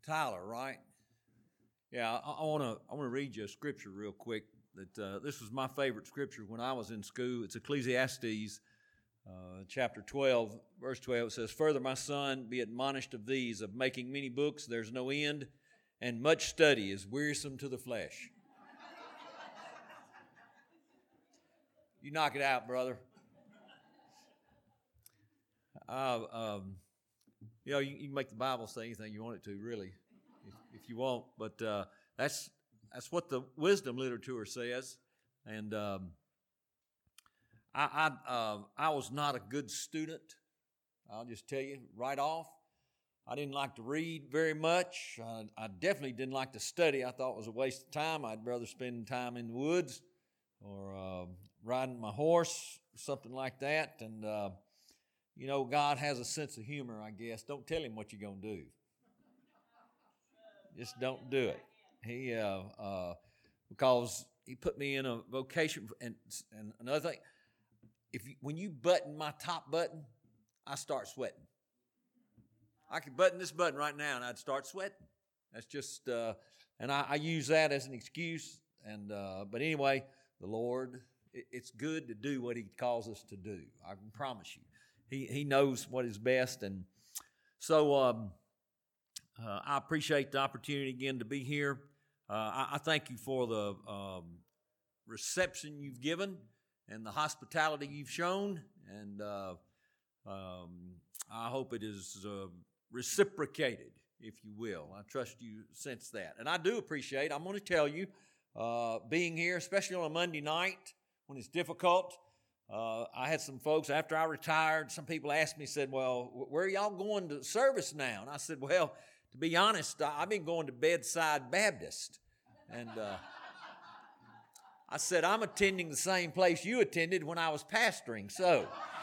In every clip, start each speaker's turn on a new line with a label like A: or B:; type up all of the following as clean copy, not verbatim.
A: Tyler, right? Yeah, I want to read you a scripture real quick. That this was my favorite scripture when I was in school. It's Ecclesiastes, chapter 12, verse 12. It says, "Further, my son, be admonished of these, of making many books, there's no end, and much study is wearisome to the flesh." You knock it out, brother. You can make the Bible say anything you want it to, really, if you want. But that's what the wisdom literature says. And I was not a good student. I'll just tell you right off. I didn't like to read very much. I definitely didn't like to study. I thought it was a waste of time. I'd rather spend time in the woods or riding my horse, something like that. And God has a sense of humor, I guess. Don't tell him what you're going to do. Just don't do it. Because he put me in a vocation. And another thing, when you button my top button, I start sweating. I could button this button right now and I'd start sweating. That's just, and I use that as an excuse. And but anyway, the Lord, it's good to do what he calls us to do. I can promise you. He knows what is best. And so I appreciate the opportunity again to be here. I thank you for the reception you've given and the hospitality you've shown. And I hope it is reciprocated, if you will. I trust you sense that. And I do appreciate, I'm going to tell you, being here, especially on a Monday night when it's difficult. I had some folks, after I retired, some people asked me, said, "Well, where are y'all going to service now?" And I said, "Well, to be honest, I've been going to Bedside Baptist." And I said, "I'm attending the same place you attended when I was pastoring." So,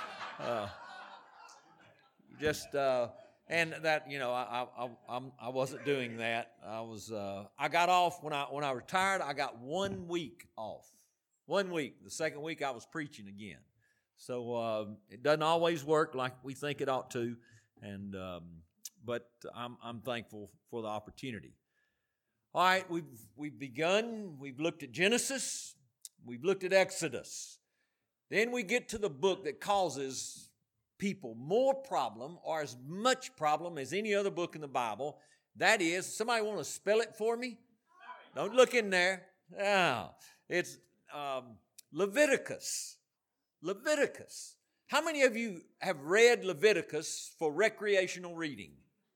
A: and that, I wasn't doing that. I got off when I retired. I got 1 week off. 1 week. The second week I was preaching again. So it doesn't always work like we think it ought to, and but I'm thankful for the opportunity. All right, we've begun. We've looked at Genesis. We've looked at Exodus. Then we get to the book that causes people more problem or as much problem as any other book in the Bible. That is, somebody want to spell it for me? Don't look in there. No, it's Leviticus. Leviticus. How many of you have read Leviticus for recreational reading?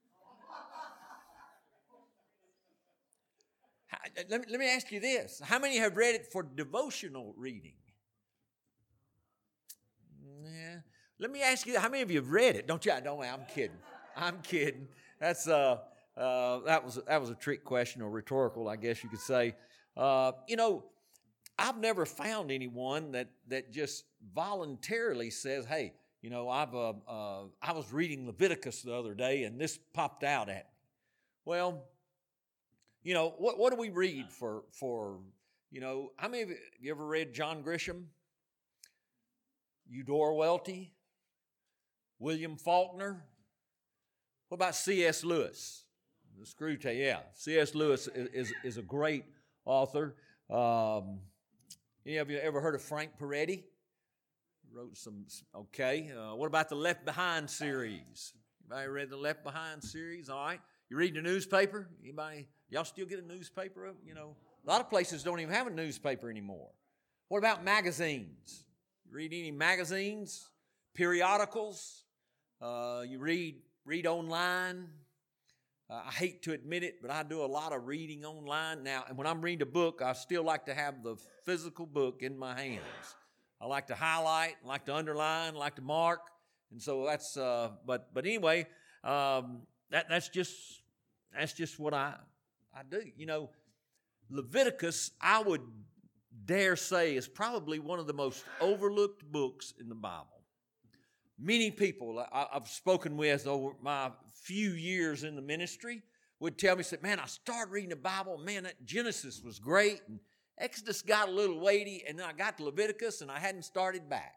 A: Let me ask you this. How many have read it for devotional reading? Yeah. Let me ask you, how many of you have read it? Don't, I'm kidding. I'm kidding. That's that was a trick question, or rhetorical, I guess you could say. I've never found anyone that just voluntarily says, "Hey, I was reading Leviticus the other day and this popped out at me." Well, what do we read for how many of you ever read John Grisham, Eudora Welty, William Faulkner? What about C.S. Lewis? The Screwtape, yeah. C.S. Lewis is a great author. Any of you ever heard of Frank Peretti? Wrote some, okay. What about the Left Behind series? Anybody read the Left Behind series? All right. You read the newspaper? Y'all still get a newspaper? A lot of places don't even have a newspaper anymore. What about magazines? You read any magazines? Periodicals? You read online? I hate to admit it, but I do a lot of reading online now. And when I'm reading a book, I still like to have the physical book in my hands. I like to highlight, like to underline, like to mark. And so that's, but anyway, that's just what I do. Leviticus, I would dare say, is probably one of the most overlooked books in the Bible. Many people I've spoken with over my few years in the ministry would tell me, said, "Man, I started reading the Bible. Man, that Genesis was great. And Exodus got a little weighty. And then I got to Leviticus and I hadn't started back."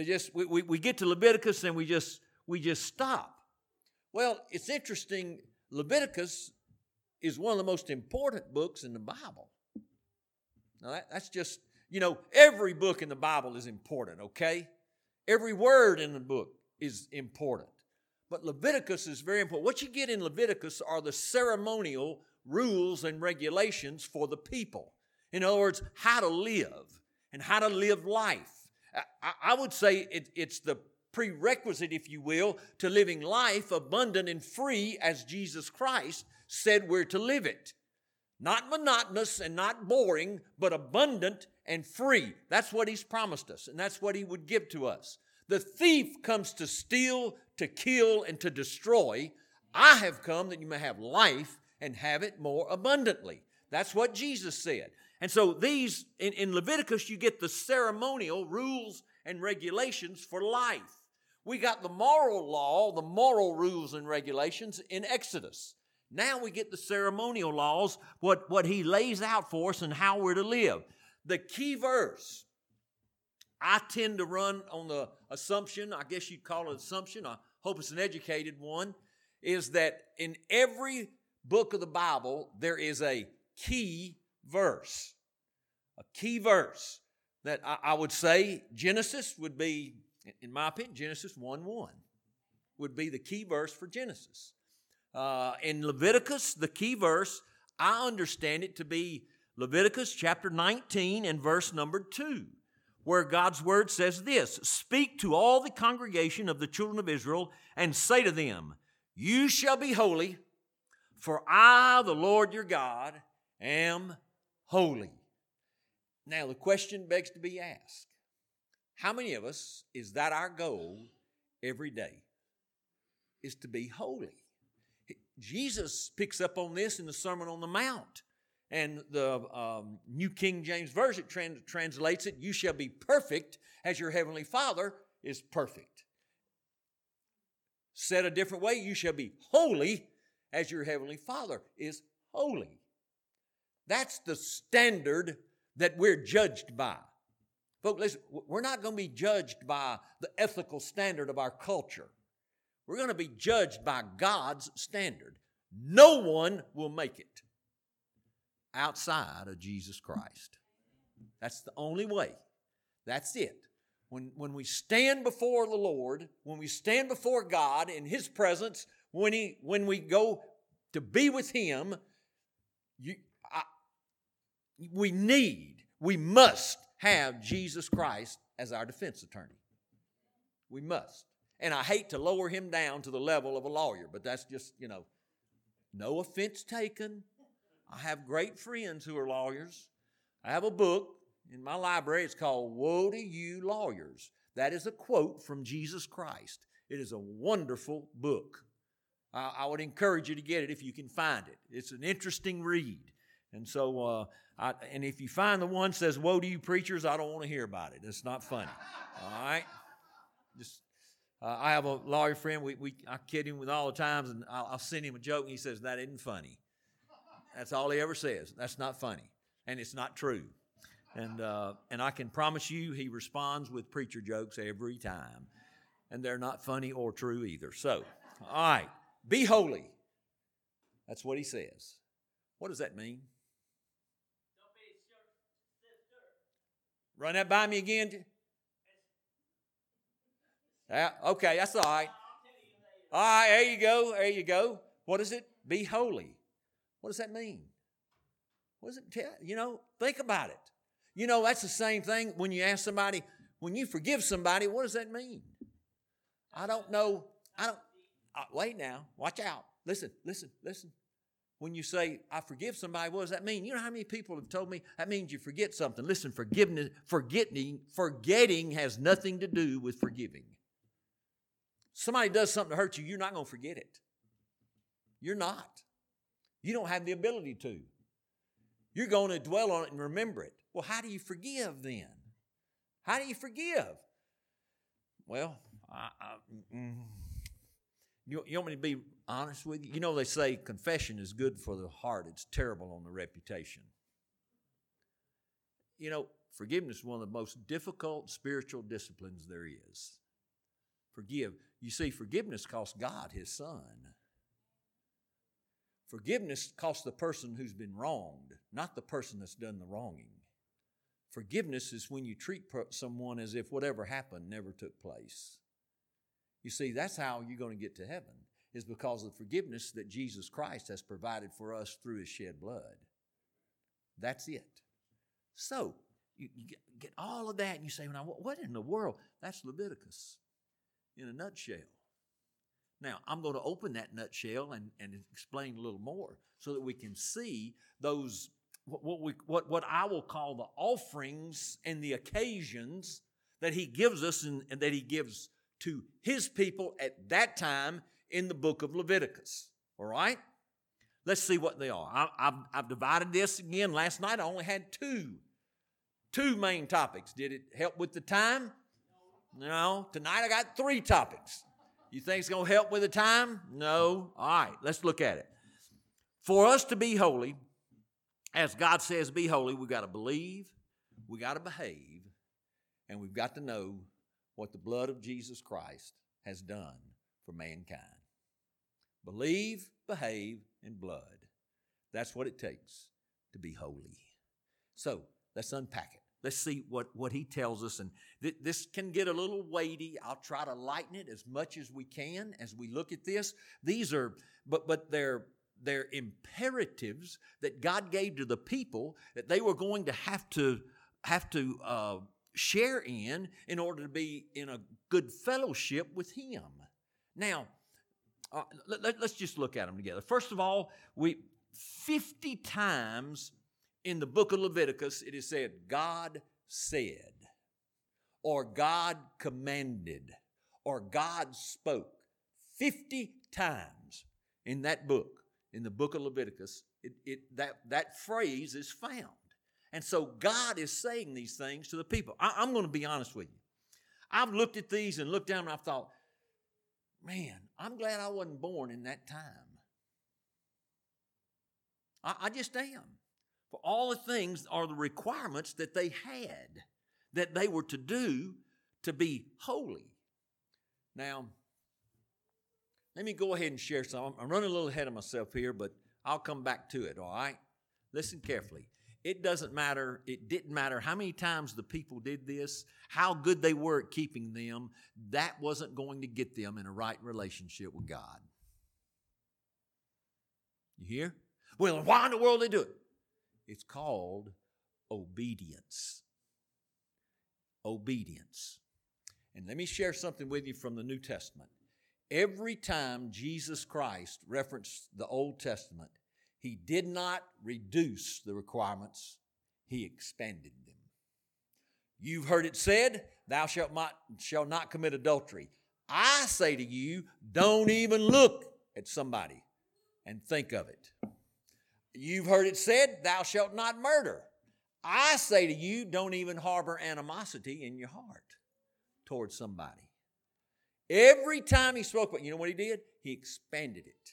A: We get to Leviticus and we just stop. Well, it's interesting. Leviticus is one of the most important books in the Bible. Now, that's just, every book in the Bible is important, okay? Every word in the book is important. But Leviticus is very important. What you get in Leviticus are the ceremonial rules and regulations for the people. In other words, how to live and how to live life. I would say it's the prerequisite, if you will, to living life abundant and free as Jesus Christ said we're to live it. Not monotonous and not boring, but abundant and free. That's what He's promised us, and that's what He would give to us. The thief comes to steal, to kill, and to destroy. I have come that you may have life and have it more abundantly. That's what Jesus said. And so these, in Leviticus, you get the ceremonial rules and regulations for life. We got the moral law, the moral rules and regulations in Exodus. Now we get the ceremonial laws, what He lays out for us and how we're to live. The key verse, I tend to run on the assumption, I guess you'd call it assumption, I hope it's an educated one, is that in every book of the Bible, there is a key verse. A key verse that I would say Genesis would be, in my opinion, Genesis 1:1 would be the key verse for Genesis. In Leviticus, the key verse, I understand it to be Leviticus chapter 19 and verse number 2, where God's word says this, "Speak to all the congregation of the children of Israel and say to them, you shall be holy, for I, the Lord your God, am holy." Now, the question begs to be asked, how many of us, is that our goal every day, is to be holy? Jesus picks up on this in the Sermon on the Mount, and the New King James Version translates it, "You shall be perfect as your heavenly Father is perfect." Said a different way, you shall be holy as your heavenly Father is holy. That's the standard that we're judged by. Folks, listen, we're not going to be judged by the ethical standard of our culture. We're going to be judged by God's standard. No one will make it outside of Jesus Christ. That's the only way. That's it. When we stand before the Lord, when we stand before God in His presence, when we go to be with Him, we must have Jesus Christ as our defense attorney. We must. And I hate to lower Him down to the level of a lawyer, but that's just, no offense taken. I have great friends who are lawyers. I have a book in my library. It's called "Woe to You Lawyers." That is a quote from Jesus Christ. It is a wonderful book. I would encourage you to get it if you can find it. It's an interesting read. And so, and if you find the one that says, "Woe to you preachers," I don't want to hear about it. It's not funny. All right? I have a lawyer friend. I kid him with all the times, and I'll send him a joke, and he says, "That isn't funny." That's all he ever says. That's not funny. And it's not true. And I can promise you he responds with preacher jokes every time. And they're not funny or true either. So, all right. Be holy. That's what he says. What does that mean? Run that by me again. Okay, that's all right. All right, there you go. There you go. What is it? Be holy. What does that mean? What does it tell? Think about it. That's the same thing when you ask somebody, when you forgive somebody, what does that mean? I don't know. Wait now. Watch out. Listen. When you say, "I forgive somebody," what does that mean? You know how many people have told me that means you forget something? Listen, forgetting has nothing to do with forgiving. Somebody does something to hurt you, you're not going to forget it. You're not. You don't have the ability to. You're going to dwell on it and remember it. Well, how do you forgive then? How do you forgive? Well, you want me to be honest with you? They say confession is good for the heart. It's terrible on the reputation. Forgiveness is one of the most difficult spiritual disciplines there is. Forgive. You see, forgiveness cost God His Son. Forgiveness costs the person who's been wronged, not the person that's done the wronging. Forgiveness is when you treat someone as if whatever happened never took place. You see, that's how you're going to get to heaven, is because of the forgiveness that Jesus Christ has provided for us through His shed blood. That's it. So, you get all of that and you say, well, what in the world? That's Leviticus in a nutshell. Now, I'm going to open that nutshell and explain a little more so that we can see those, what I will call the offerings and the occasions that He gives us and that He gives to His people at that time in the book of Leviticus. All right? Let's see what they are. I've divided this again. Last night I only had two main topics. Did it help with the time? No. Tonight I got 3 topics. You think it's going to help with the time? No. All right, let's look at it. For us to be holy, as God says be holy, we've got to believe, we've got to behave, and we've got to know what the blood of Jesus Christ has done for mankind. Believe, behave, and blood. That's what it takes to be holy. So, let's unpack it. Let's see what He tells us. And this can get a little weighty. I'll try to lighten it as much as we can as we look at this. These are, but they're imperatives that God gave to the people that they were going to have to share in order to be in a good fellowship with Him. Now, let's just look at them together. First of all, 50 times in the book of Leviticus, it is said, God said, or God commanded, or God spoke. 50 times in that book, in the book of Leviticus, that phrase is found. And so God is saying these things to the people. I'm going to be honest with you. I've looked at these and looked down and I've thought, man, I'm glad I wasn't born in that time. I just am. For all the things are the requirements that they had, that they were to do to be holy. Now, let me go ahead and share some. I'm running a little ahead of myself here, but I'll come back to it, all right? Listen carefully. It didn't matter how many times the people did this, how good they were at keeping them. That wasn't going to get them in a right relationship with God. You hear? Well, why in the world did they do it? It's called obedience. Obedience. And let me share something with you from the New Testament. Every time Jesus Christ referenced the Old Testament, He did not reduce the requirements, He expanded them. You've heard it said, thou shalt not commit adultery. I say to you, don't even look at somebody and think of it. You've heard it said, thou shalt not murder. I say to you, don't even harbor animosity in your heart towards somebody. Every time He spoke about it, you know what He did? He expanded it.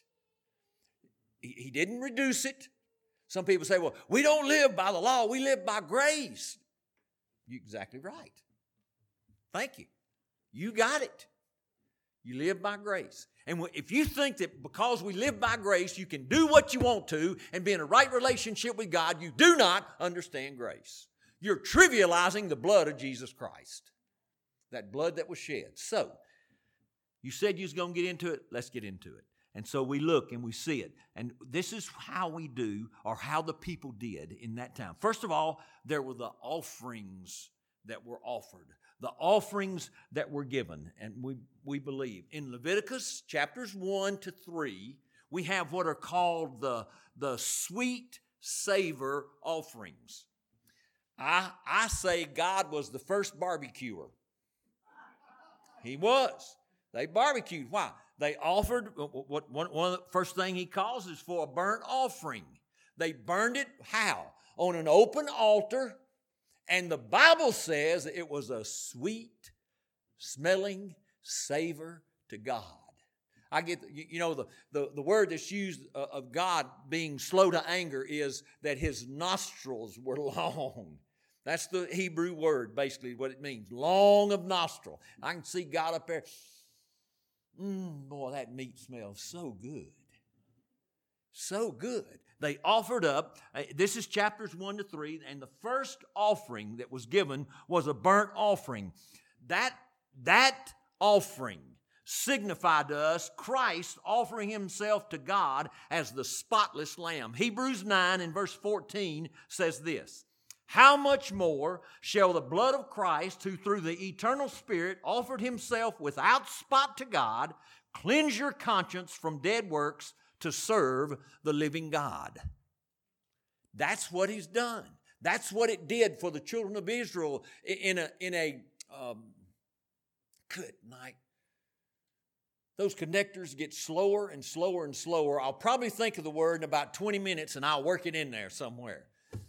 A: He didn't reduce it. Some people say, well, we don't live by the law. We live by grace. You're exactly right. Thank you. You got it. You live by grace. And if you think that because we live by grace, you can do what you want to and be in a right relationship with God, you do not understand grace. You're trivializing the blood of Jesus Christ. That blood that was shed. So, you said you was going to get into it. Let's get into it. And so we look and we see it. And this is how we do, or how the people did in that time. First of all, there were the offerings that were offered. The offerings that were given. And we believe. In Leviticus chapters 1 to 3, we have what are called the sweet savor offerings. I say God was the first barbecuer. He was. They barbecued. Why? They offered, one of the first thing He calls is for a burnt offering. They burned it how? On an open altar. And the Bible says it was a sweet smelling savor to God. I get, the word that's used of God being slow to anger is that His nostrils were long. That's the Hebrew word, basically, what it means. Long of nostril. I can see God up there. Boy, that meat smells so good. So good. They offered up, this is chapters 1 to 3, and the first offering that was given was a burnt offering. That offering signified to us Christ offering himself to God as the spotless lamb. Hebrews 9 and verse 14 says this, how much more shall the blood of Christ, who through the eternal Spirit offered himself without spot to God, cleanse your conscience from dead works to serve the living God. That's what he's done. That's what it did for the children of Israel in a good night. Those connectors get slower and slower and slower. I'll probably think of the word in about 20 minutes and I'll work it in there somewhere.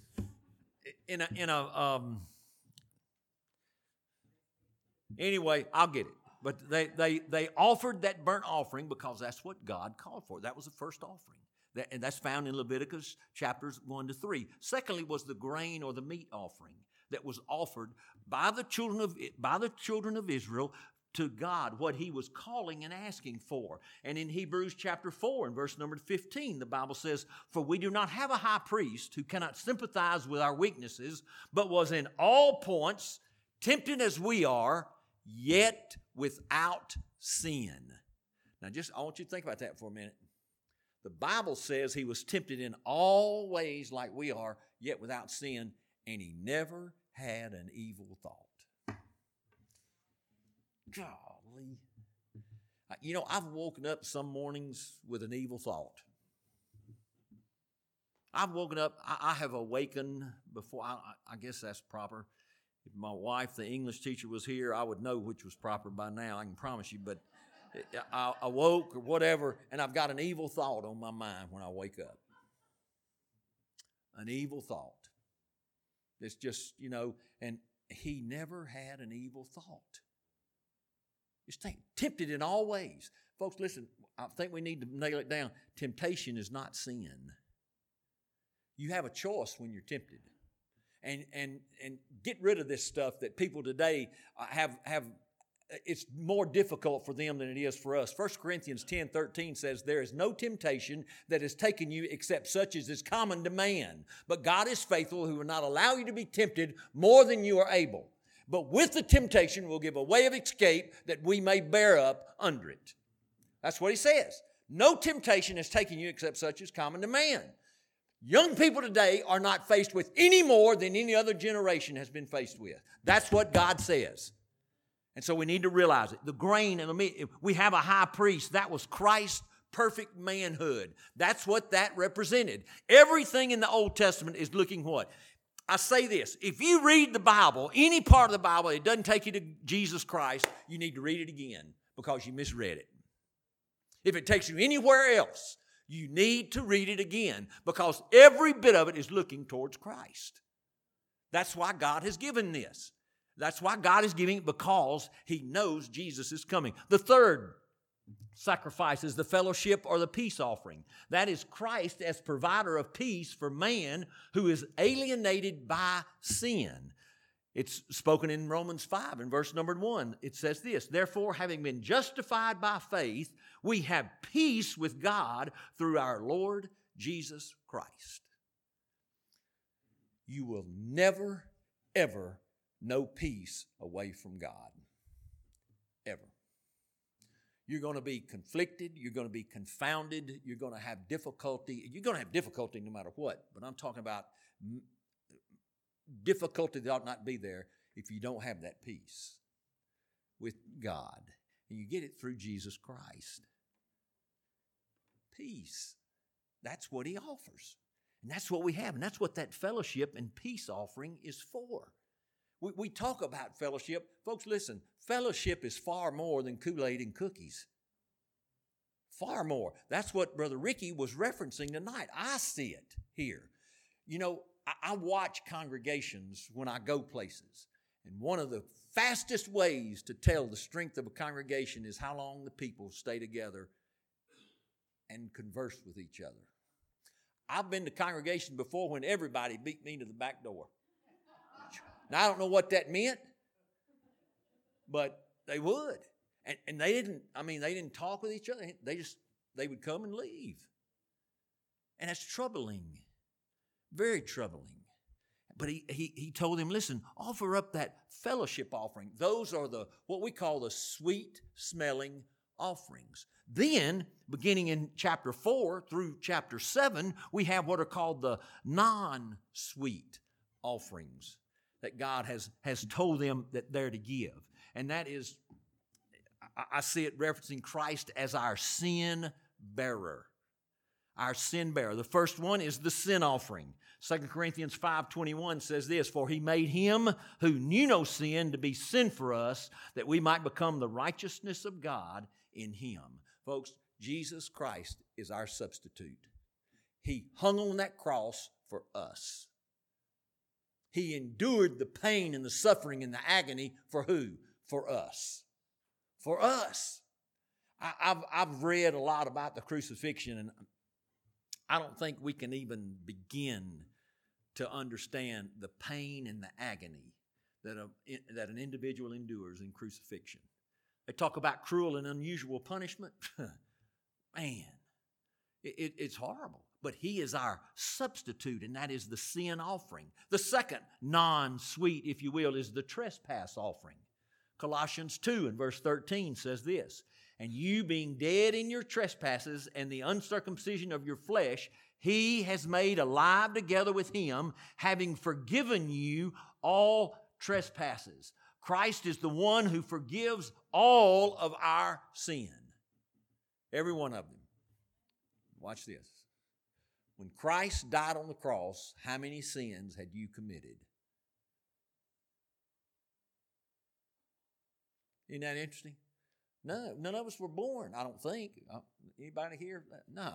A: Anyway, I'll get it. But they offered that burnt offering because that's what God called for. That was the first offering. And that's found in Leviticus chapters 1 to 3. Secondly was the grain or the meat offering that was offered by the children of Israel to God, what he was calling and asking for. And in Hebrews chapter 4 and verse number 15, the Bible says, for we do not have a high priest who cannot sympathize with our weaknesses, but was in all points tempted as we are, yet without sin. Now I want you to think about that for a minute. The Bible says he was tempted in all ways like we are, yet without sin, and he never had an evil thought. Golly. You know, I've woken up some mornings with an evil thought. I've woken up, I have awakened before, I guess that's proper. If my wife, the English teacher, was here, I would know which was proper by now, I can promise you. But I awoke or whatever, and I've got an evil thought on my mind when I wake up. An evil thought. It's just, and he never had an evil thought. Just tempted in all ways. Folks, listen, I think we need to nail it down. Temptation is not sin. You have a choice when you're tempted. And get rid of this stuff that people today have. It's more difficult for them than it is for us. 1 Corinthians 10:13 says, there is no temptation that has taken you except such as is common to man. But God is faithful, who will not allow you to be tempted more than you are able. But with the temptation will give a way of escape that we may bear up under it. That's what he says. No temptation has taken you except such as common to man. Young people today are not faced with any more than any other generation has been faced with. That's what God says. And so we need to realize it. The grain and the meat, we have a high priest. That was Christ's perfect manhood. That's what that represented. Everything in the Old Testament is looking what? I say this, if you read the Bible, any part of the Bible, it doesn't take you to Jesus Christ, you need to read it again because you misread it. If it takes you anywhere else, you need to read it again because every bit of it is looking towards Christ. That's why God has given this. That's why God is giving it, because he knows Jesus is coming. The third sacrifice is the fellowship or the peace offering. That is Christ as provider of peace for man who is alienated by sin. It's spoken in Romans 5 in verse number 1. It says this, therefore, having been justified by faith, we have peace with God through our Lord Jesus Christ. You will never, ever know peace away from God. Ever. You're going to be conflicted. You're going to be confounded. You're going to have difficulty. You're going to have difficulty no matter what. But I'm talking about difficulty that ought not be there if you don't have that peace with God. And you get it through Jesus Christ. Peace. That's what he offers. And that's what we have. And that's what that fellowship and peace offering is for. We talk about fellowship. Folks, listen, fellowship is far more than Kool-Aid and cookies. Far more. That's what Brother Ricky was referencing tonight. I see it here. I watch congregations when I go places. And one of the fastest ways to tell the strength of a congregation is how long the people stay together and converse with each other. I've been to congregations before when everybody beat me to the back door. Now, I don't know what that meant, but they would. And they didn't talk with each other. They would come and leave. And that's troubling, very troubling. But he told him, listen, offer up that fellowship offering. Those are what we call the sweet-smelling offerings. Then, beginning in chapter 4 through chapter 7, we have what are called the non-sweet offerings that God has told them that they're to give. And that is, I see it referencing Christ as our sin bearer. Our sin bearer. The first one is the sin offering. 2 Corinthians 5:21 says this, for he made him who knew no sin to be sin for us, that we might become the righteousness of God in him. Folks, Jesus Christ is our substitute. He hung on that cross for us. He endured the pain and the suffering and the agony for who? For us. For us. I've read a lot about the crucifixion, and I don't think we can even begin to understand the pain and the agony that an individual endures in crucifixion. They talk about cruel and unusual punishment. Man, it's horrible. But he is our substitute, and that is the sin offering. The second non-sweet, if you will, is the trespass offering. Colossians 2 and verse 13 says this, and you being dead in your trespasses and the uncircumcision of your flesh, he has made alive together with him, having forgiven you all trespasses. Christ is the one who forgives all of our sin. Every one of them. Watch this. When Christ died on the cross, how many sins had you committed? Isn't that interesting? No, none of us were born, I don't think. Anybody here? No.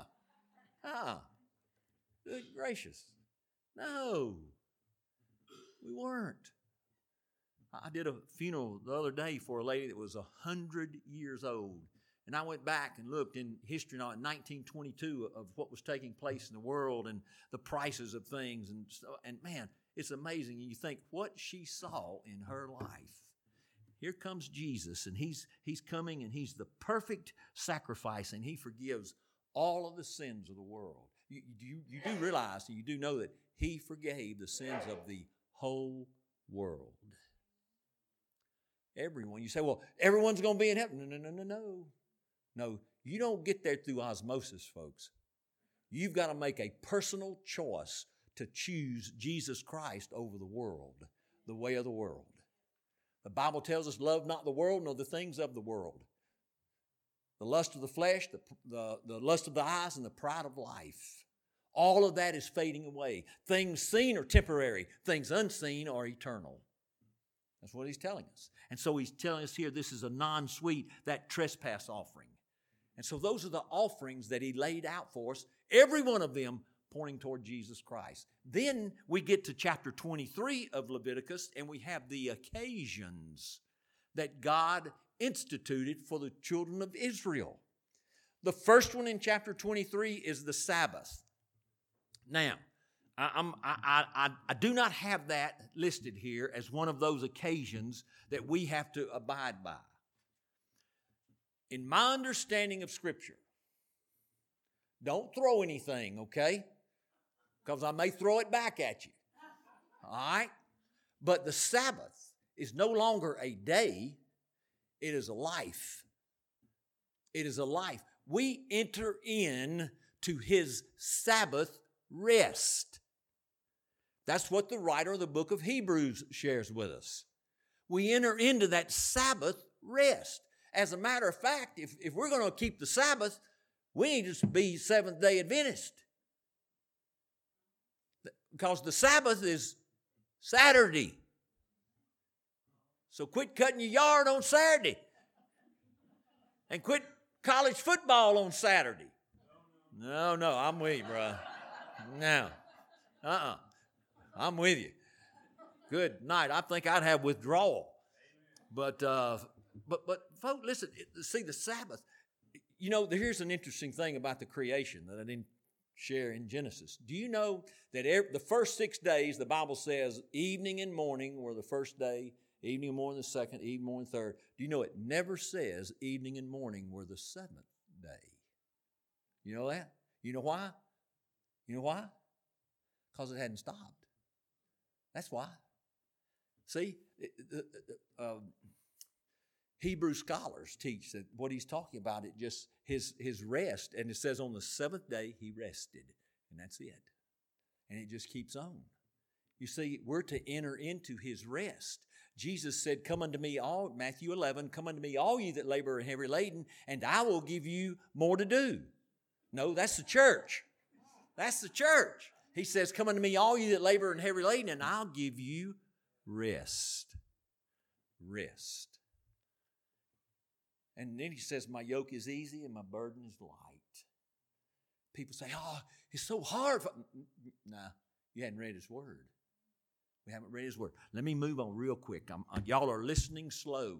A: Good gracious. No. We weren't. I did a funeral the other day for a lady that was 100 years old. And I went back and looked in history now in 1922 of what was taking place in the world and the prices of things. And man, it's amazing. You think what she saw in her life. Here comes Jesus, and he's coming, and he's the perfect sacrifice, and he forgives all of the sins of the world. You do realize, and you do know that he forgave the sins of the whole world. Everyone. You say, well, everyone's going to be in heaven. No. No, you don't get there through osmosis, folks. You've got to make a personal choice to choose Jesus Christ over the world, the way of the world. The Bible tells us, love not the world, nor the things of the world. The lust of the flesh, the lust of the eyes, and the pride of life. All of that is fading away. Things seen are temporary. Things unseen are eternal. That's what he's telling us. And so he's telling us here this is a non-sweet, that trespass offering. And so those are the offerings that he laid out for us, every one of them pointing toward Jesus Christ. Then we get to chapter 23 of Leviticus, and we have the occasions that God instituted for the children of Israel. The first one in chapter 23 is the Sabbath. Now, I do not have that listed here as one of those occasions that we have to abide by. In my understanding of Scripture, don't throw anything, okay? Because I may throw it back at you. All right? But the Sabbath is no longer a day, it is a life. It is a life. We enter in to his Sabbath rest. That's what the writer of the book of Hebrews shares with us. We enter into that Sabbath rest. As a matter of fact, if we're going to keep the Sabbath, we need to be Seventh-day Adventist. Because the Sabbath is Saturday. So quit cutting your yard on Saturday. And quit college football on Saturday. No, I'm with you, brother. No. I'm with you. Good night. I think I'd have withdrawal. But folks, listen, see the Sabbath. You know, here's an interesting thing about the creation that I didn't share in Genesis. Do you know that the first 6 days, the Bible says evening and morning were the first day, evening and morning the second, evening and morning the third. Do you know it never says evening and morning were the seventh day? You know that? You know why? You know why? Because it hadn't stopped. That's why. See, Hebrew scholars teach that what he's talking about, it just his rest, and it says on the seventh day he rested, and that's it. And it just keeps on. You see, we're to enter into his rest. Jesus said, come unto me all, Matthew 11, come unto me all ye that labor and heavy laden, and I will give you more to do. No, that's the church. That's the church. He says, come unto me all ye that labor and heavy laden, and I'll give you rest. Rest. And then he says, my yoke is easy and my burden is light. People say, oh, it's so hard. Nah, you hadn't read his word. We haven't read his word. Let me move on real quick. Y'all are listening slow.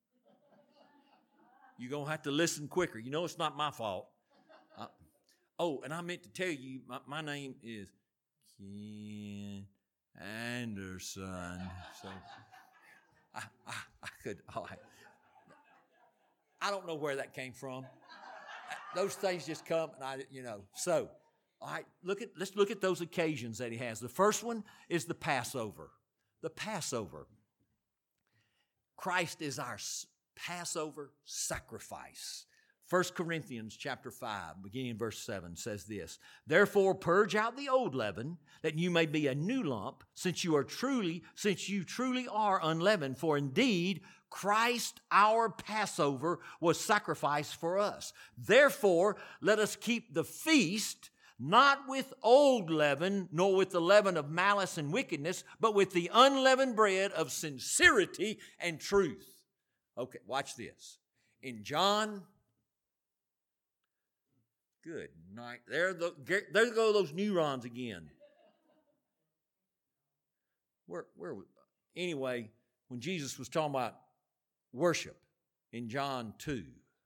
A: You're going to have to listen quicker. You know it's not my fault. And I meant to tell you, my name is Ken Anderson. So I could, I don't know where that came from. Those things just come, and So, all right, let's look at those occasions that he has. The first one is the Passover. The Passover. Christ is our Passover sacrifice. 1 Corinthians chapter 5, beginning in verse 7, says this, therefore purge out the old leaven, that you may be a new lump, since you truly are unleavened. For indeed, Christ our Passover was sacrificed for us. Therefore, let us keep the feast, not with old leaven, nor with the leaven of malice and wickedness, but with the unleavened bread of sincerity and truth. Okay, watch this. In John, good night. There go those neurons again. Anyway, when Jesus was talking about worship in John 4.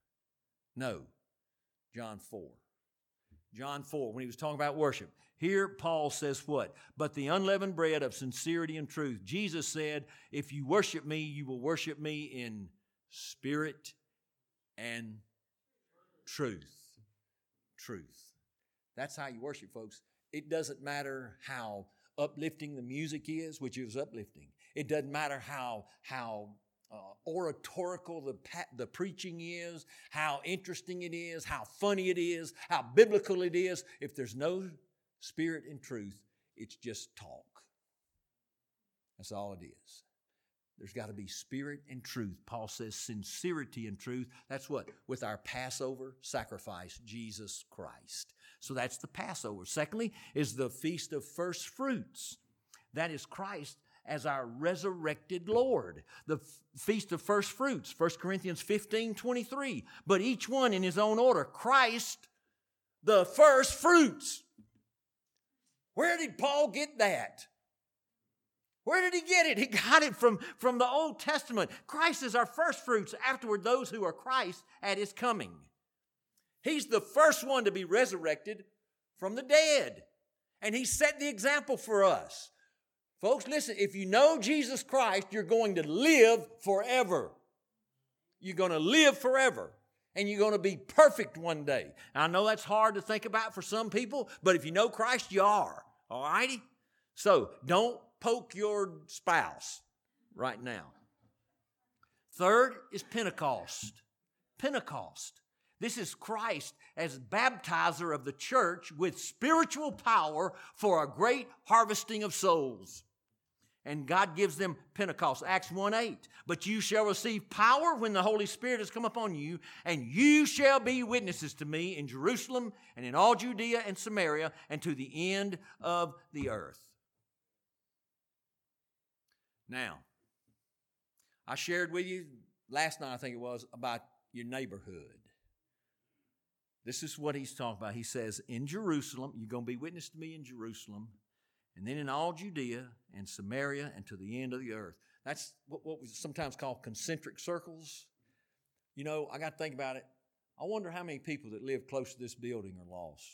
A: John 4, when he was talking about worship. Here Paul says what? But the unleavened bread of sincerity and truth. Jesus said, if you worship me, you will worship me in spirit and truth. Truth. That's how you worship, folks. It doesn't matter how uplifting the music is, which is uplifting. It doesn't matter how oratorical the preaching is, how interesting it is, how funny it is, how biblical it is. If there's no spirit and truth, it's just talk. That's all it is. There's got to be spirit and truth. Paul says sincerity and truth. That's what? With our Passover sacrifice, Jesus Christ. So that's the Passover. Secondly is the Feast of First Fruits. That is Christ as our resurrected Lord. The Feast of First Fruits, 1 Corinthians 15:23. But each one in his own order. Christ, the first fruits. Where did Paul get that? Where did he get it? He got it from the Old Testament. Christ is our first fruits. Afterward, those who are Christ at his coming. He's the first one to be resurrected from the dead. And he set the example for us. Folks, listen, if you know Jesus Christ, you're going to live forever. You're going to live forever. And you're going to be perfect one day. Now, I know that's hard to think about for some people, but if you know Christ, you are. All righty? So, don't poke your spouse right now. Third is Pentecost. Pentecost. This is Christ as baptizer of the church with spiritual power for a great harvesting of souls. And God gives them Pentecost. Acts 1:8. But you shall receive power when the Holy Spirit has come upon you, and you shall be witnesses to me in Jerusalem and in all Judea and Samaria and to the end of the earth. Now, I shared with you last night, I think it was, about your neighborhood. This is what he's talking about. He says, in Jerusalem, you're going to be witness to me in Jerusalem, and then in all Judea and Samaria and to the end of the earth. That's what we sometimes call concentric circles. You know, I got to think about it. I wonder how many people that live close to this building are lost.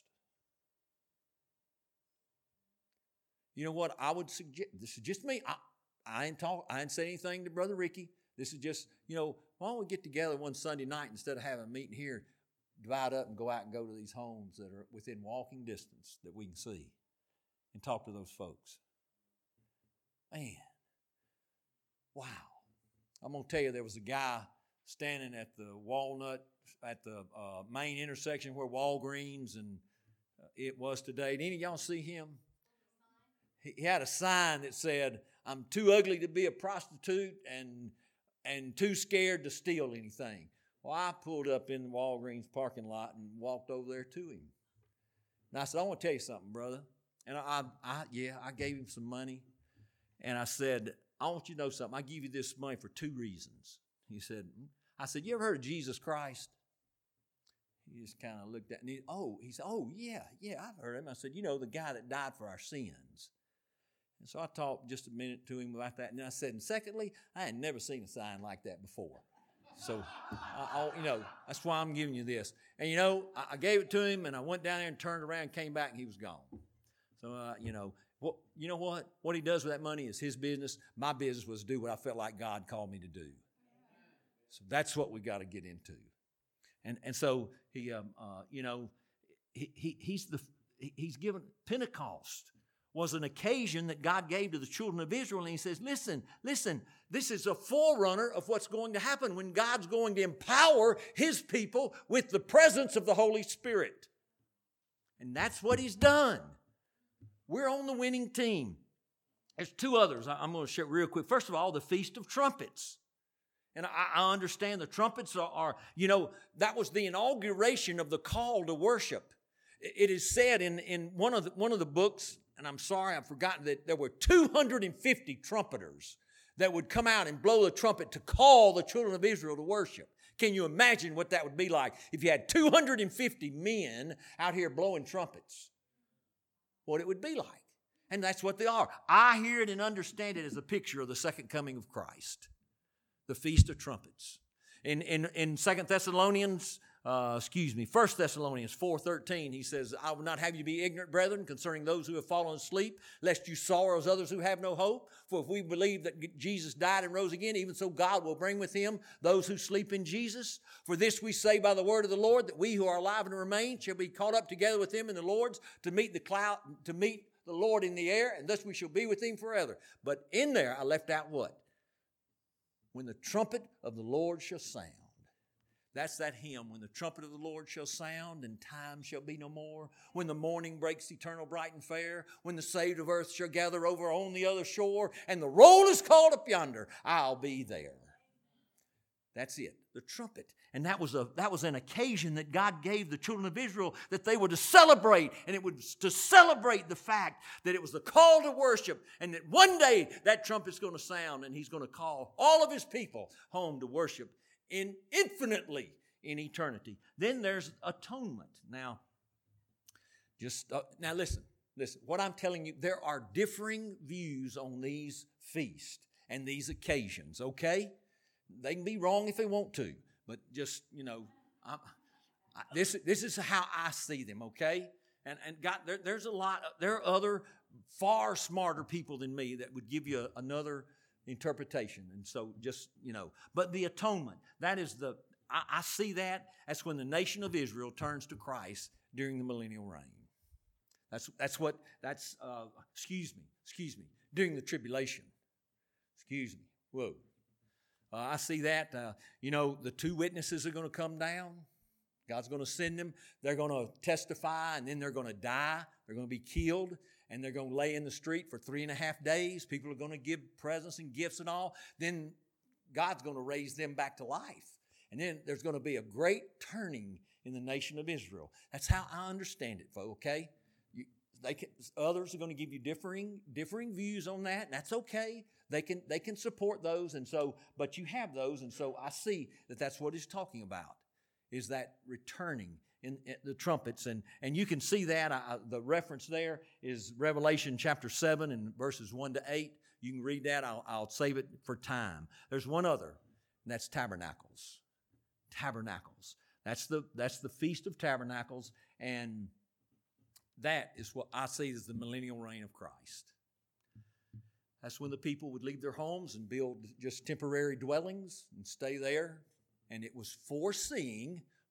A: You know what? I would suggest, this is just me. I ain't say anything to Brother Ricky. This is just, why don't we get together one Sunday night instead of having a meeting here? divide up and go out and go to these homes that are within walking distance that we can see and talk to those folks. Man, wow. I'm going to tell you, there was a guy standing at the Walnut, at the main intersection where Walgreens and it was today. Did any of y'all see him? He had a sign that said, "I'm too ugly to be a prostitute and too scared to steal anything." Well, I pulled up in the Walgreens parking lot and walked over there to him. And I said, "I want to tell you something, brother." And I gave him some money. And I said, "I want you to know something. I give you this money for 2 reasons." He said, I said, "You ever heard of Jesus Christ?" He just kind of looked at me. He said, "Oh, yeah, I've heard of him." I said, "You know, the guy that died for our sins." And so I talked just a minute to him about that. And I said, and secondly, I had never seen a sign like that before. So, that's why I'm giving you this. And, I gave it to him, and I went down there and turned around and came back, and he was gone. So, you know what? What he does with that money is his business. My business was to do what I felt like God called me to do. So that's what we got to get into. And so he's given Pentecost was an occasion that God gave to the children of Israel. And he says, listen, this is a forerunner of what's going to happen when God's going to empower his people with the presence of the Holy Spirit. And that's what he's done. We're on the winning team. There's 2 others I'm going to share real quick. First of all, the Feast of Trumpets. And I understand the trumpets are that was the inauguration of the call to worship. It is said in one of the books, and I'm sorry, I've forgotten, that there were 250 trumpeters that would come out and blow the trumpet to call the children of Israel to worship. Can you imagine what that would be like if you had 250 men out here blowing trumpets? What it would be like. And that's what they are. I hear it and understand it as a picture of the second coming of Christ. The Feast of Trumpets. In 1 Thessalonians 4:13, he says, "I will not have you be ignorant, brethren, concerning those who have fallen asleep, lest you sorrow as others who have no hope. For if we believe that Jesus died and rose again, even so God will bring with him those who sleep in Jesus. For this we say by the word of the Lord, that we who are alive and remain shall be caught up together with him in the Lord's to meet the Lord in the air, and thus we shall be with him forever." But in there, I left out what? When the trumpet of the Lord shall sound. That's that hymn. When the trumpet of the Lord shall sound, and time shall be no more. When the morning breaks eternal, bright and fair. When the saved of earth shall gather over on the other shore, and the roll is called up yonder, I'll be there. That's it. The trumpet. And that was an occasion that God gave the children of Israel that they were to celebrate. And it was to celebrate the fact that it was the call to worship. And that one day that trumpet's going to sound and he's going to call all of his people home to worship infinitely in eternity. Then there's atonement. Now listen. What I'm telling you, there are differing views on these feasts and these occasions, okay? They can be wrong if they want to. But just, this is how I see them, okay? And God, there are other far smarter people than me that would give you another interpretation. And so just, but the atonement, that is I see that as when the nation of Israel turns to Christ during the millennial reign. During the tribulation. Whoa. I see that, the 2 witnesses are going to come down. God's going to send them. They're going to testify, and then they're going to die. They're going to be killed, and they're going to lay in the street for 3.5 days. People are going to give presents and gifts and all. Then God's going to raise them back to life. And then there's going to be a great turning in the nation of Israel. That's how I understand it, folks, okay? Others are going to give you differing views on that, and that's okay. They can support those, and so, but you have those, and so I see that that's what he's talking about, is that returning in the trumpets, and you can see that. The reference there is Revelation chapter 7 and verses 1-8. You can read that. I'll save it for time. There's one other, and that's Tabernacles. Tabernacles. That's the Feast of Tabernacles, and that is what I see as the millennial reign of Christ. That's when the people would leave their homes and build just temporary dwellings and stay there. And it was foreseeing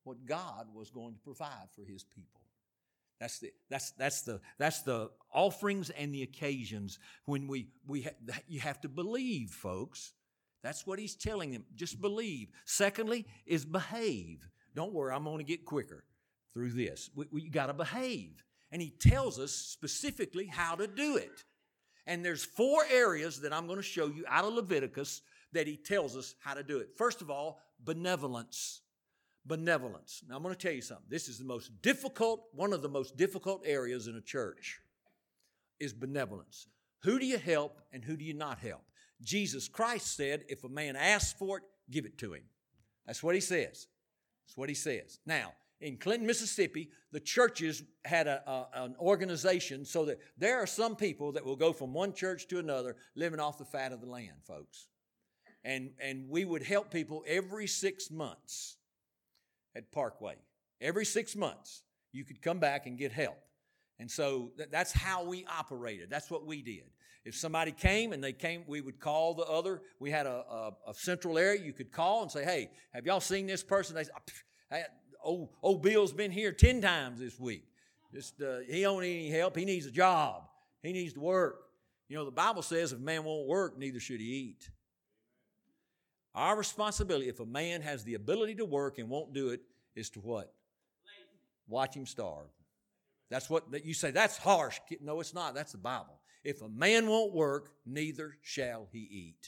A: what God was going to provide for His people. That's the offerings and the occasions when you have to believe, folks. That's what He's telling them. Just believe. Secondly is behave. Don't worry, I'm going to get quicker through this. We got to behave. And He tells us specifically how to do it. And there's 4 areas that I'm going to show you out of Leviticus that He tells us how to do it. First of all, benevolence. Benevolence. Now I'm going to tell you something. This is one of the most difficult areas in a church is benevolence. Who do you help and who do you not help? Jesus Christ said, if a man asks for it, give it to him. That's what He says. That's what He says. Now, in Clinton, Mississippi, the churches had an organization so that there are some people that will go from one church to another living off the fat of the land, folks. And we would help people every 6 months at Parkway. Every 6 months, you could come back and get help. And so that's how we operated. That's what we did. If somebody came, we would call the other. We had a central area you could call and say, hey, have y'all seen this person? They say, old Bill's been here 10 times this week. He don't need any help. He needs a job. He needs to work. You know, the Bible says if a man won't work, neither should he eat. Our responsibility, if a man has the ability to work and won't do it, is to what? Watch him starve. That's what you say, that's harsh. No, it's not. That's the Bible. If a man won't work, neither shall he eat.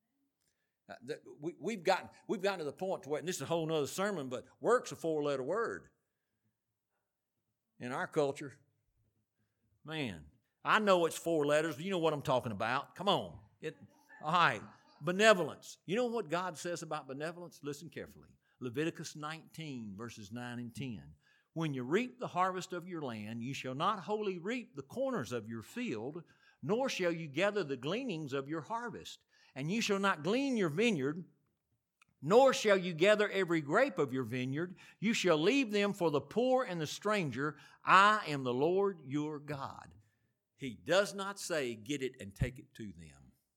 A: We've gotten to the point to where, and this is a whole other sermon, but work's a 4-letter word. In our culture, man, I know it's 4 letters, but you know what I'm talking about. Come on. All right. Benevolence. You know what God says about benevolence? Listen carefully. Leviticus 19, verses 9 and 10. When you reap the harvest of your land, you shall not wholly reap the corners of your field, nor shall you gather the gleanings of your harvest. And you shall not glean your vineyard, nor shall you gather every grape of your vineyard. You shall leave them for the poor and the stranger. I am the Lord your God. He does not say, get it and take it to them.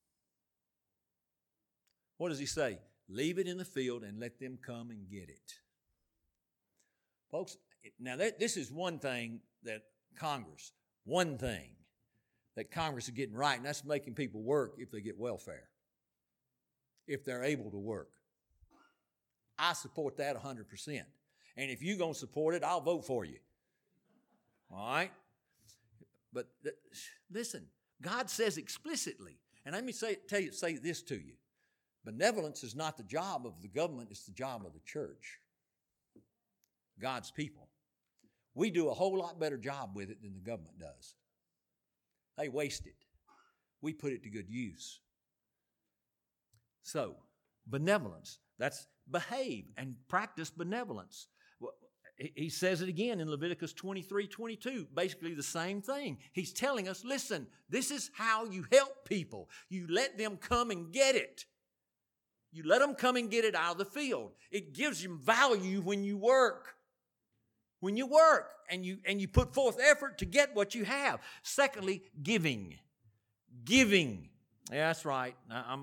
A: What does He say? Leave it in the field and let them come and get it. Folks, now this is one thing that Congress is getting right, and that's making people work if they get welfare, if they're able to work. I support that 100%. And if you're going to support it, I'll vote for you. All right? But listen, God says explicitly, and let me say this to you. Benevolence is not the job of the government, it's the job of the church. God's people. We do a whole lot better job with it than the government does. They waste it. We put it to good use. So, benevolence, that's behave and practice benevolence. He says it again in Leviticus 23:22, basically the same thing. He's telling us, listen, this is how you help people. You let them come and get it. You let them come and get it out of the field. It gives them value when you work. When you work and you put forth effort to get what you have. Secondly, giving. Giving. Yeah, that's right.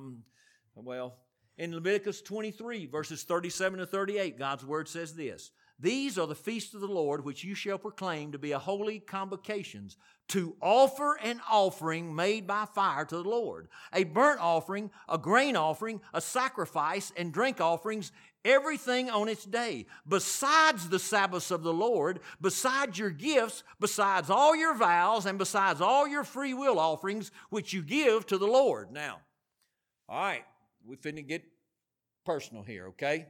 A: In Leviticus 23, verses 37 to 38, God's word says this. These are the feasts of the Lord, which you shall proclaim to be a holy convocations, to offer an offering made by fire to the Lord, a burnt offering, a grain offering, a sacrifice, and drink offerings, everything on its day, besides the Sabbaths of the Lord, besides your gifts, besides all your vows, and besides all your free will offerings, which you give to the Lord. Now, all right, we're finna get personal here, okay?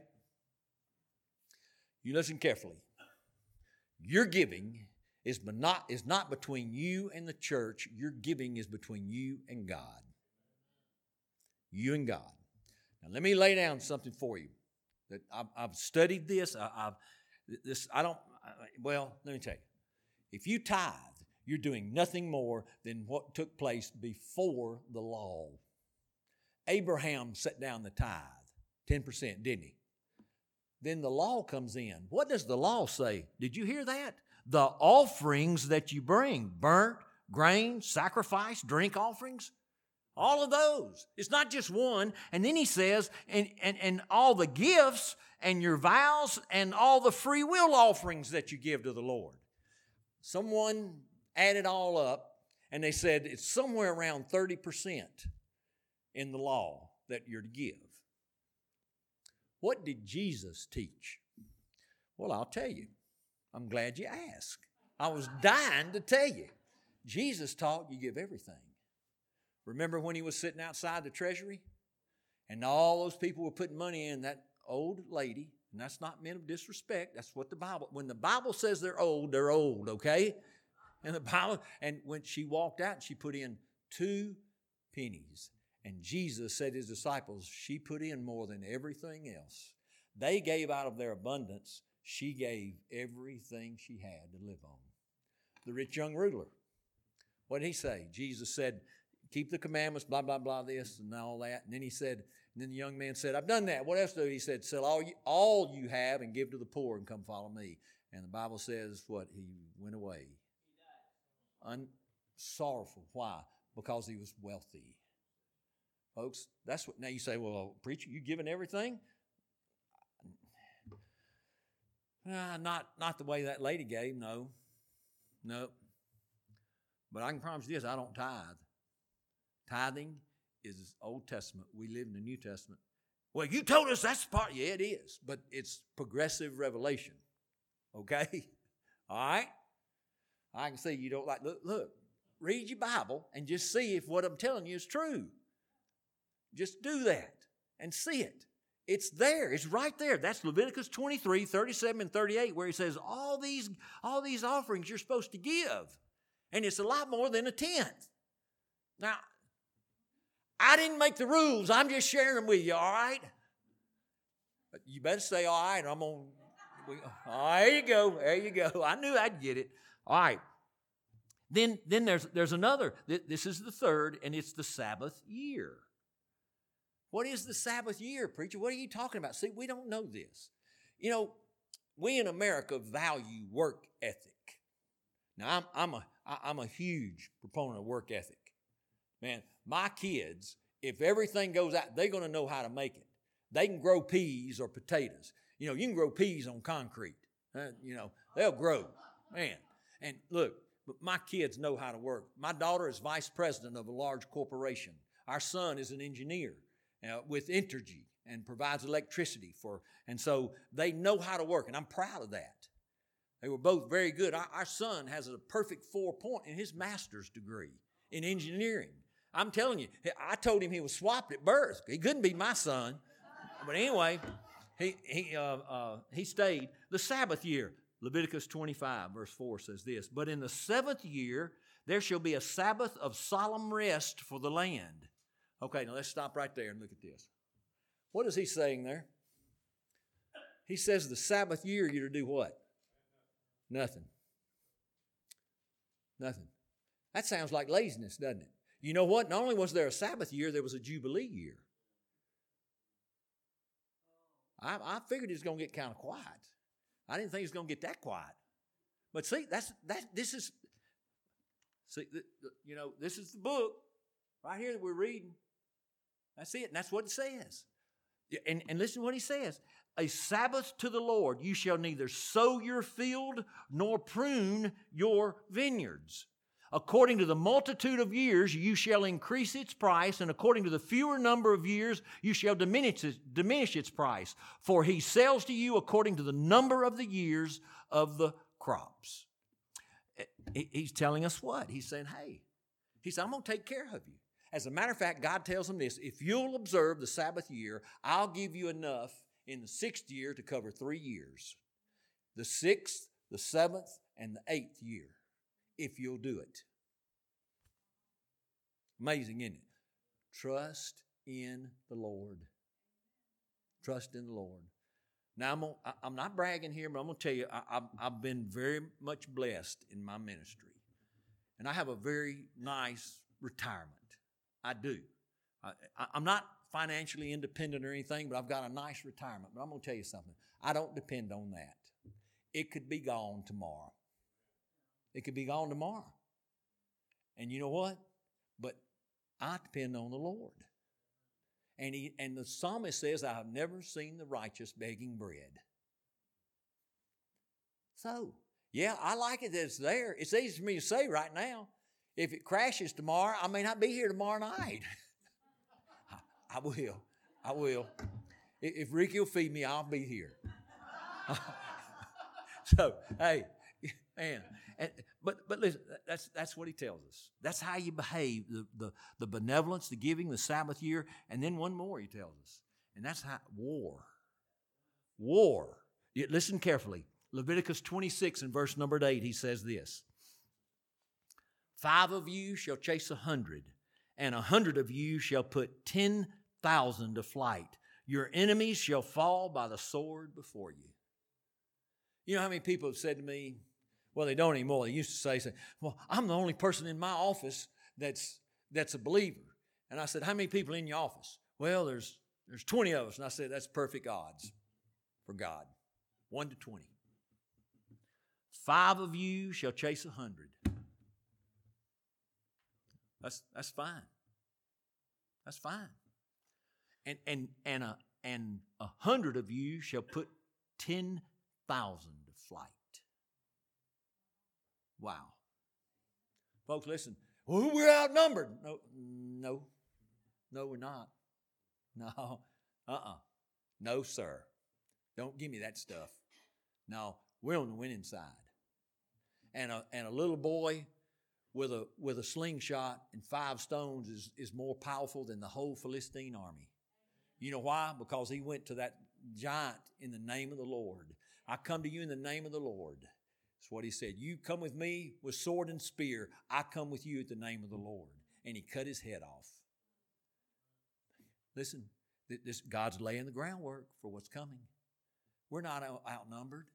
A: You listen carefully. Your giving is not between you and the church. Your giving is between you and God. You and God. Now let me lay down something for you. That I've studied this. Let me tell you. If you tithe, you're doing nothing more than what took place before the law. Abraham set down the tithe, 10%, didn't he? Then the law comes in. What does the law say? Did you hear that? The offerings that you bring, burnt, grain, sacrifice, drink offerings. All of those. It's not just one. And then he says, and all the gifts and your vows and all the free will offerings that you give to the Lord. Someone added all up, and they said it's somewhere around 30% in the law that you're to give. What did Jesus teach? Well, I'll tell you. I'm glad you asked. I was dying to tell you. Jesus taught you give everything. Remember when he was sitting outside the treasury? And all those people were putting money in, that old lady, and that's not meant of disrespect. That's what the Bible, when the Bible says they're old, okay? And the Bible, and when she walked out, she put in 2 pennies. And Jesus said to his disciples, she put in more than everything else. They gave out of their abundance. She gave everything she had to live on. The rich young ruler, what did he say? Jesus said, keep the commandments, blah, blah, blah, this and all that. And then he said, and then the young man said, I've done that. What else do? He said, sell all you have and give to the poor and come follow me. And the Bible says what? He went away. Sorrowful. Why? Because he was wealthy. Folks, that's what, now you say, well, preacher, you giving everything? Not the way that lady gave, no. But I can promise you this, I don't tithe. Tithing is Old Testament. We live in the New Testament. Well, you told us that's part. Yeah, it is. But it's progressive revelation. Okay? All right? I can see you don't like, look, read your Bible and just see if what I'm telling you is true. Just do that and see it. It's there. It's right there. That's Leviticus 23, 37, and 38, where he says all these offerings you're supposed to give. And it's a lot more than a tenth. Now, I didn't make the rules. I'm just sharing them with you, all right? You better say, all right, I'm on. There you go. There you go. I knew I'd get it. All right. Then there's another. This is the third, and it's the Sabbath year. What is the Sabbath year, preacher? What are you talking about? See, we don't know this. You know, we in America value work ethic. Now, I'm a huge proponent of work ethic. Man, my kids, if everything goes out, they're going to know how to make it. They can grow peas or potatoes. You know, you can grow peas on concrete. They'll grow. Man, and look, but my kids know how to work. My daughter is vice president of a large corporation. Our son is an engineer with Entergy and provides electricity and so they know how to work, and I'm proud of that. They were both very good. Our son has a perfect 4.0 in his master's degree in engineering. I'm telling you, I told him he was swapped at birth. He couldn't be my son. But anyway, he stayed. The Sabbath year, Leviticus 25, verse 4 says this, but in the 7th year, there shall be a Sabbath of solemn rest for the land. Okay, now let's stop right there and look at this. What is he saying there? He says the Sabbath year you're to do what? Nothing. That sounds like laziness, doesn't it? You know what? Not only was there a Sabbath year, there was a Jubilee year. I figured it was going to get kind of quiet. I didn't think it was going to get that quiet. But see, this is the book right here that we're reading. That's it, and that's what it says. And listen to what he says. A Sabbath to the Lord, you shall neither sow your field nor prune your vineyards. According to the multitude of years, you shall increase its price, and according to the fewer number of years, you shall diminish its price. For he sells to you according to the number of the years of the crops. He's telling us what? He's saying, hey, I'm going to take care of you. As a matter of fact, God tells him this, if you'll observe the Sabbath year, I'll give you enough in the 6th year to cover 3 years. The 6th, the 7th, and the 8th year, if you'll do it. Amazing, isn't it? Trust in the Lord. Trust in the Lord. Now, I'm not bragging here, but I'm going to tell you, I've been very much blessed in my ministry. And I have a very nice retirement. I do. I'm not financially independent or anything, but I've got a nice retirement. But I'm going to tell you something. I don't depend on that. It could be gone tomorrow. It could be gone tomorrow. And you know what? But I depend on the Lord. And the psalmist says, I have never seen the righteous begging bread. So, yeah, I like it that it's there. It's easy for me to say right now. If it crashes tomorrow, I may not be here tomorrow night. I will. If Ricky will feed me, I'll be here. So, hey, man. But listen, that's what he tells us. That's how you behave, the benevolence, the giving, the Sabbath year, and then one more he tells us. And that's how, war. Listen carefully. Leviticus 26 and verse number 8, he says this. 5 of you shall chase 100, and 100 of you shall put 10,000 to flight. Your enemies shall fall by the sword before you. You know how many people have said to me, well, they don't anymore. They used to say, well, I'm the only person in my office that's a believer. And I said, how many people in your office? Well, there's 20 of us. And I said, that's perfect odds for God. 1 to 20. 5 of you shall chase 100. That's fine. That's fine. And 100 of you shall put 10,000 to flight. Wow. Folks, listen. Well, we're outnumbered. No, we're not. No. No, sir. Don't give me that stuff. No, we're on the winning side. And a little boy with a slingshot and 5 stones is more powerful than the whole Philistine army. You know why? Because he went to that giant in the name of the Lord. I come to you in the name of the Lord. That's what he said. You come with me with sword and spear. I come with you at the name of the Lord. And he cut his head off. Listen, God's laying the groundwork for what's coming. We're not outnumbered.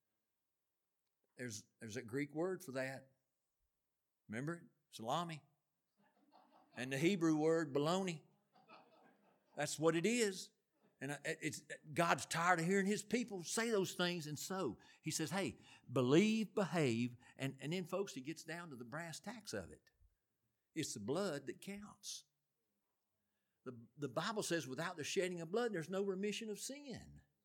A: There's a Greek word for that. Remember it? Salami. And the Hebrew word baloney. That's what it is. And God's tired of hearing his people say those things. And so he says, hey, believe, behave. And then, folks, he gets down to the brass tacks of it. It's the blood that counts. The Bible says without the shedding of blood, there's no remission of sin.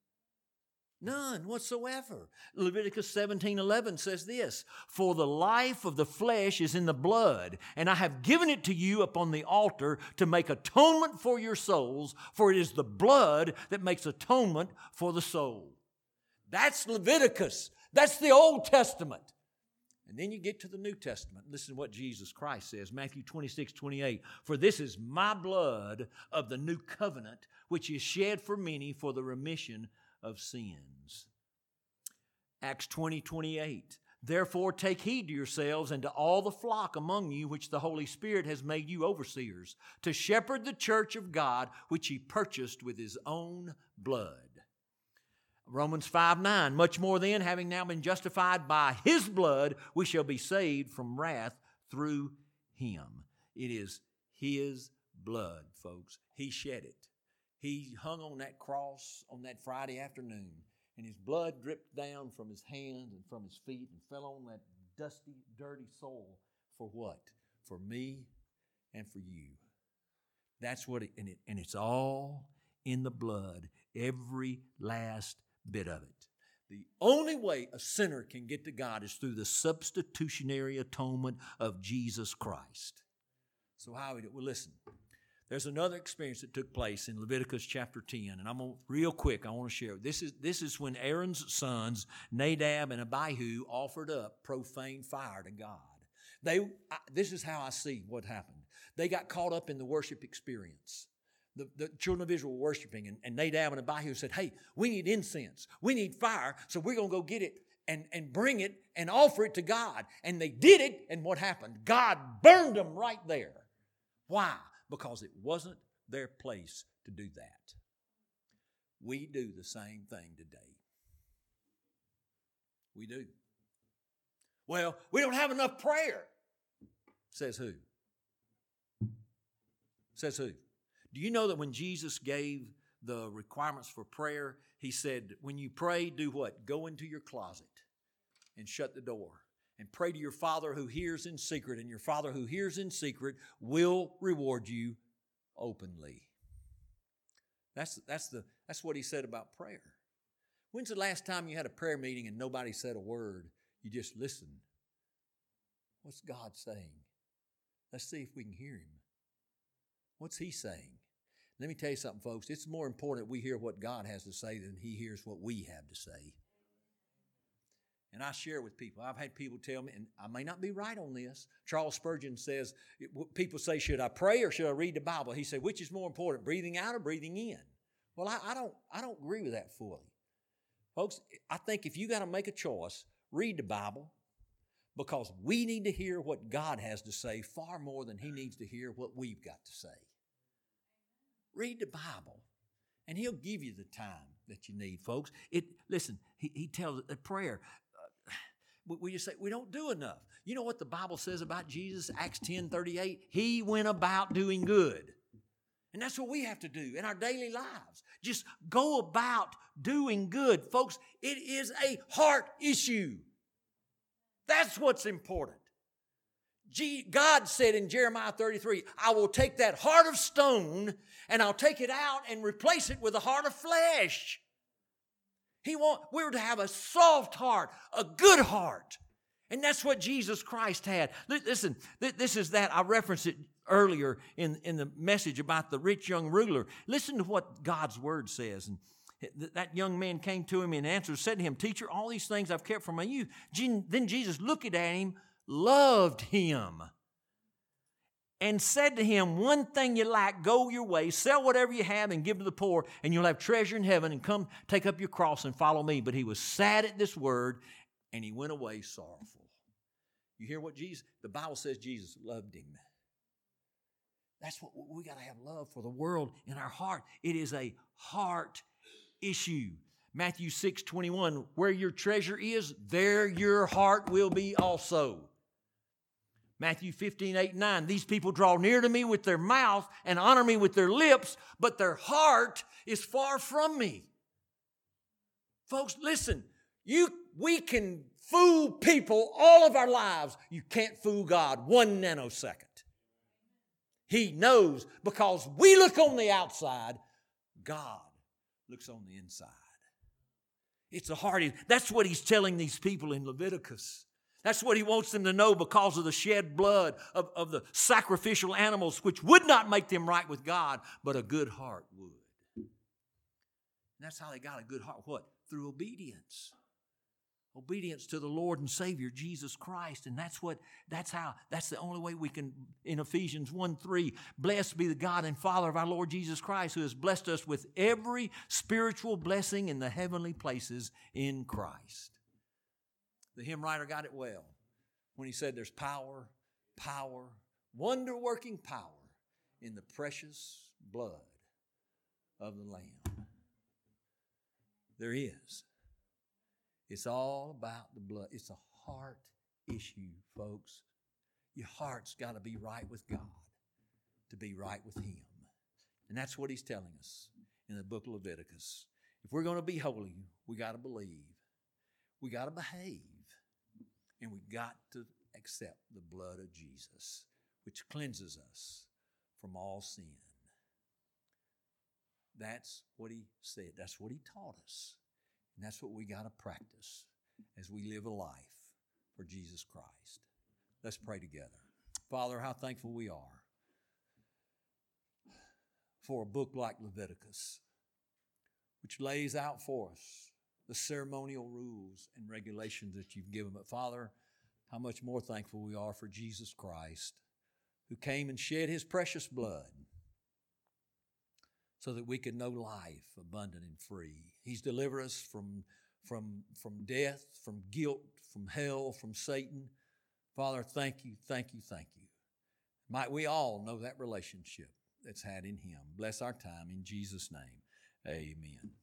A: None whatsoever. Leviticus 17:11 says this, for the life of the flesh is in the blood, and I have given it to you upon the altar to make atonement for your souls, for it is the blood that makes atonement for the soul. That's Leviticus. That's the Old Testament. And then you get to the New Testament. Listen to what Jesus Christ says, Matthew 26:28. For this is my blood of the new covenant, which is shed for many for the remission of sins. Acts 20:28. Therefore take heed to yourselves and to all the flock among you which the Holy Spirit has made you overseers, to shepherd the church of God which he purchased with his own blood. Romans 5:9. Much more then, having now been justified by his blood, we shall be saved from wrath through him. It is his blood, folks. He shed it. He hung on that cross on that Friday afternoon, and his blood dripped down from his hands and from his feet and fell on that dusty, dirty soil. For what? For me and for you. That's what and it's all in the blood, every last bit of it. The only way a sinner can get to God is through the substitutionary atonement of Jesus Christ. So how we do? Well, listen. There's another experience that took place in Leviticus chapter 10, and I'm going real quick. I want to share. This is when Aaron's sons, Nadab and Abihu, offered up profane fire to God. This is how I see what happened. They got caught up in the worship experience. The children of Israel were worshiping, and Nadab and Abihu said, hey, we need incense. We need fire, so we're going to go get it and bring it and offer it to God. And they did it, and what happened? God burned them right there. Why? Because it wasn't their place to do that. We do the same thing today. We do. Well, we don't have enough prayer. Says who? Says who? Do you know that when Jesus gave the requirements for prayer, he said, when you pray, do what? Go into your closet and shut the door and pray to your Father who hears in secret, and your Father who hears in secret will reward you openly. That's what he said about prayer. When's the last time you had a prayer meeting and nobody said a word? You just listened. What's God saying? Let's see if we can hear him. What's he saying? Let me tell you something, folks. It's more important we hear what God has to say than he hears what we have to say. And I share with people. I've had people tell me, and I may not be right on this. Charles Spurgeon says, people say, should I pray or should I read the Bible? He said, which is more important, breathing out or breathing in? Well, I don't agree with that fully. Folks, I think if you got to make a choice, read the Bible, because we need to hear what God has to say far more than he needs to hear what we've got to say. Read the Bible, and he'll give you the time that you need, folks. Listen, he tells a prayer. We just say we don't do enough. You know what the Bible says about Jesus? Acts 10:38. He went about doing good. And that's what we have to do in our daily lives. Just go about doing good. Folks, it is a heart issue. That's what's important. God said in Jeremiah 33, I will take that heart of stone and I'll take it out and replace it with a heart of flesh. We're to have a soft heart, a good heart. And that's what Jesus Christ had. Listen, this is that. I referenced it earlier in the message about the rich young ruler. Listen to what God's word says. And that young man came to him and answered, said to him, Teacher, all these things I've kept from my youth. Then Jesus looked at him, loved him, and said to him, one thing you lack, go your way, sell whatever you have and give to the poor, and you'll have treasure in heaven, and come take up your cross and follow me. But he was sad at this word, and he went away sorrowful. You hear what the Bible says Jesus loved him. That's what we got to have, love for the world in our heart. It is a heart issue. Matthew 6:21, where your treasure is, there your heart will be also. Matthew 15:8-9, these people draw near to me with their mouth and honor me with their lips, but their heart is far from me. Folks, listen, we can fool people all of our lives. You can't fool God 1 nanosecond. He knows, because we look on the outside, God looks on the inside. It's a heart. That's what he's telling these people in Leviticus. That's what he wants them to know, because of the shed blood of the sacrificial animals, which would not make them right with God, but a good heart would. And that's how they got a good heart. What? Through obedience. Obedience to the Lord and Savior, Jesus Christ. And that's the only way we can, in Ephesians 1:3, blessed be the God and Father of our Lord Jesus Christ, who has blessed us with every spiritual blessing in the heavenly places in Christ. The hymn writer got it well when he said there's power, wonder-working power in the precious blood of the Lamb. There is. It's all about the blood. It's a heart issue, folks. Your heart's got to be right with God to be right with him. And that's what he's telling us in the book of Leviticus. If we're going to be holy, we got to believe. We got to behave. And we got to accept the blood of Jesus, which cleanses us from all sin. That's what he said. That's what he taught us. And that's what we got to practice as we live a life for Jesus Christ. Let's pray together. Father, how thankful we are for a book like Leviticus, which lays out for us the ceremonial rules and regulations that you've given. But Father, how much more thankful we are for Jesus Christ, who came and shed his precious blood so that we could know life abundant and free. He's delivered us from death, from guilt, from hell, from Satan. Father, thank you, thank you, thank you. Might we all know that relationship that's had in him. Bless our time in Jesus' name. Amen.